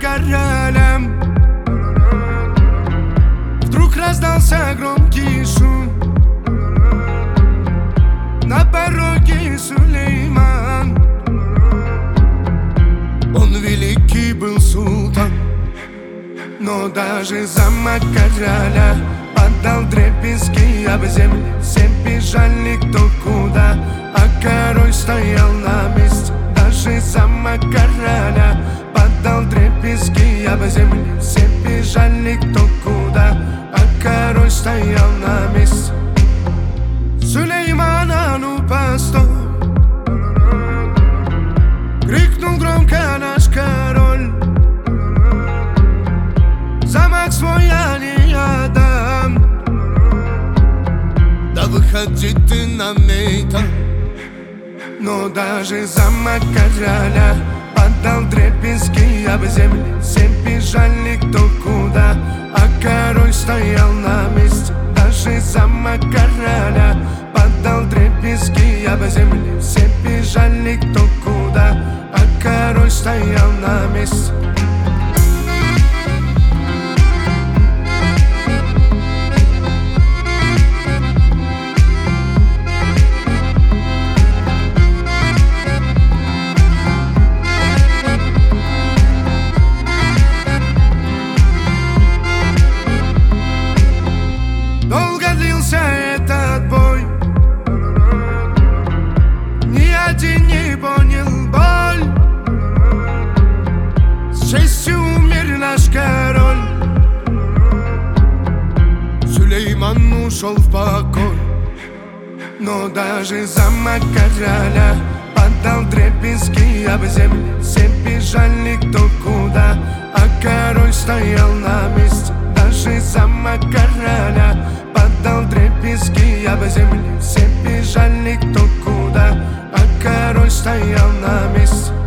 королям. Вдруг раздался громкий шум. На пороге Сулейман. Он великий был султан, но даже замок короля падал дребезги об землю. Все бежали кто куда, а король стоял на месте. Даже замок короля падал дребезги об землю. Все бежали кто куда, а король стоял на месте. Сулейман, а ну постой! Крикнул громко наш король. Замок свой я не отдам. Да выходи ты на мейтан. Но даже замок короля падал дребезги об землю. Все бежали кто куда, а король стоял на месте. Даже замок короля падал дребезги об землю. Все бежали кто куда, а король стоял на месте. Долго длился этот бой, ни один не понял боль. С честью умер наш король. Сулейман ушел в покой, но даже замок короля падал дребезги об землю. Все бежали кто куда, а король стоял на месте. Даже замок короля падал дребезги об землю. Все бежали кто куда, а король стоял на месте.